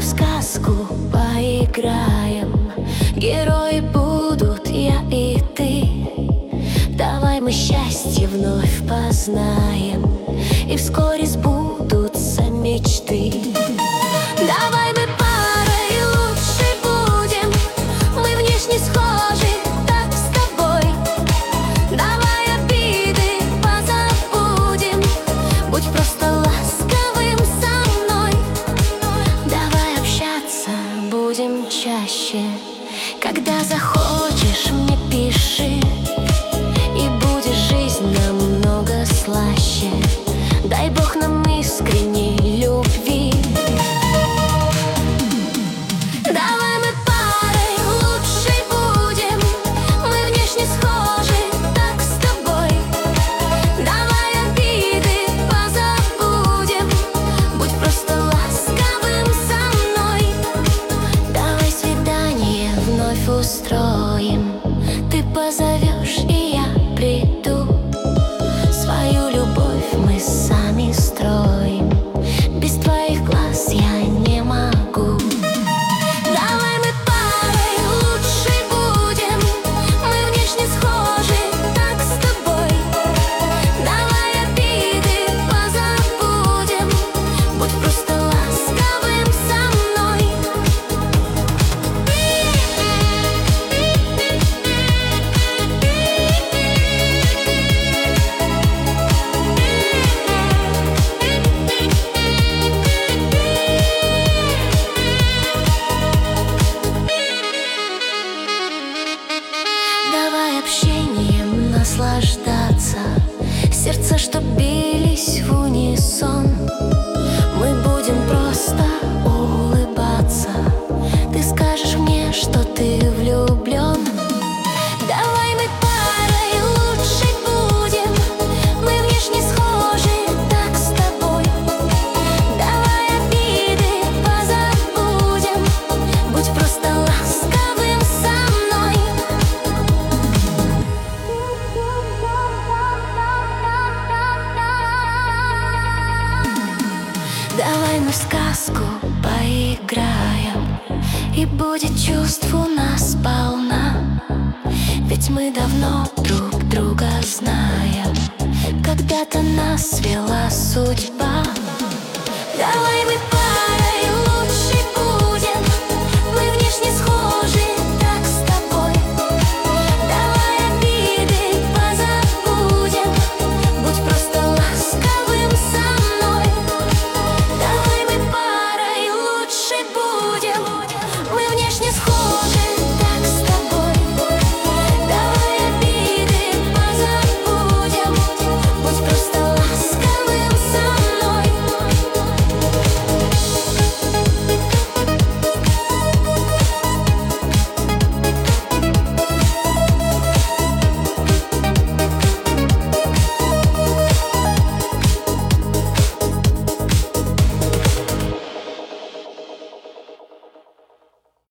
в сказку поиграем. Герои будут я и ты. Давай мы счастье вновь познаем, и вскоре сбудутся мечты. Давай мы парой лучше будем, мы внешне схожи так с тобой. Давай обиды позабудем, будь просто ласковым со мной. Давай общаться будем чаще, когда захочешь, мне пиши, и будет жизнь намного слаще. Дай Бог нам искренней любви. Давай мы парой лучше будем, мы внешне схожи так с тобой. Давай обиды позабудем, будь просто ласковым со мной. Давай свидание вновь устроим, ты позовешь, и я приду. Свою любовь мы сами строим, без твоих глаз я не могу. Давай мы парой лучше будем, мы внешне схожи так с тобой. Давай обиды позабудем, будь просто ласковым со мной. Давай общением наслаждаться, сердца, что бились в унисон. Мы будем просто улыбаться, ты скажешь мне, что ты влюблен. Давай мы парой лучше будем, мы внешне схожи так с тобой. Давай обиды позабудем, будь просто ласковым со мной. Давай мы в сказку поиграем, и будет чувств у нас полна. Ведь мы давно друг друга знаем, когда-то нас свела судьба. Давай мы